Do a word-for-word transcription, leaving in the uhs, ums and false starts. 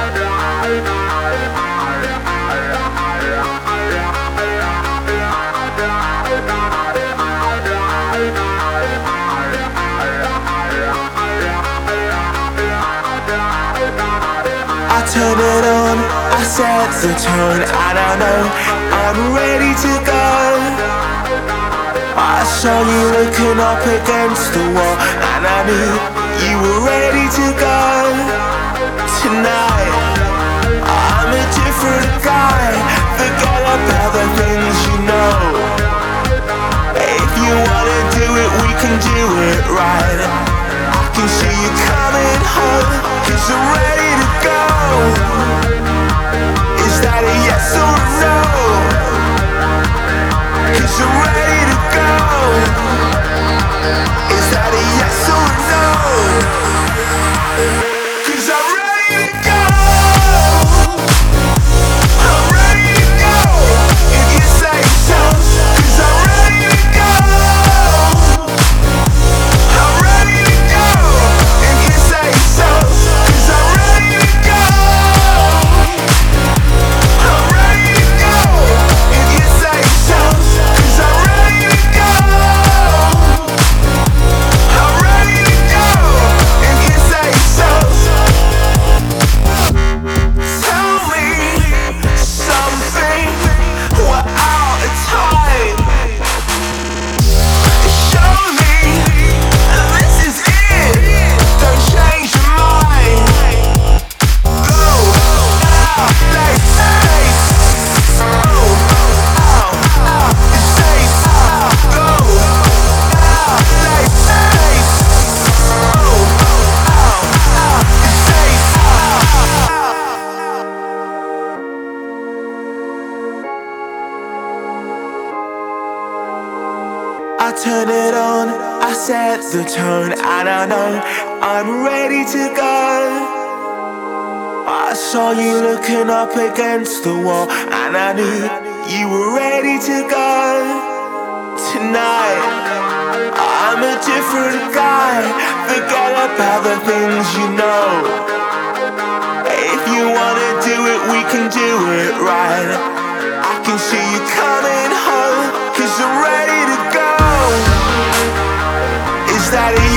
I turn it on, I set the tone, and I know I'm ready to go. I saw you looking up against the wall, and I knew you were ready to go. Tonight, I'm a different guy, forget about the things you know. If you wanna do it, we can do it right. I can see you coming home, cause I'm ready to go. Is that a yes or a no? Cause I'm ready to go. Is that a yes or a no? Cause I'm ready to go. I'm ready to go. If you say so. Cause I'm ready to go. I'm ready to go. If you say so. Cause I'm ready to go. I'm ready to go. If you say so. Cause I'm ready to go. I'm ready to go. If you say so. Tell me something. We're out of time. Show me this is it. Don't change your mind. Go out, stay, stay. Go out, out, stay, go out, stay, stay. Go out, out, stay. I turn it on, I set the tone, and I know I'm ready to go. I saw you looking up against the wall, and I knew you were ready to go. Tonight, I'm a different guy, forget about the things you know. If you wanna do it, we can do it right. I can see you coming home, cause I'm ready to go. Is that it?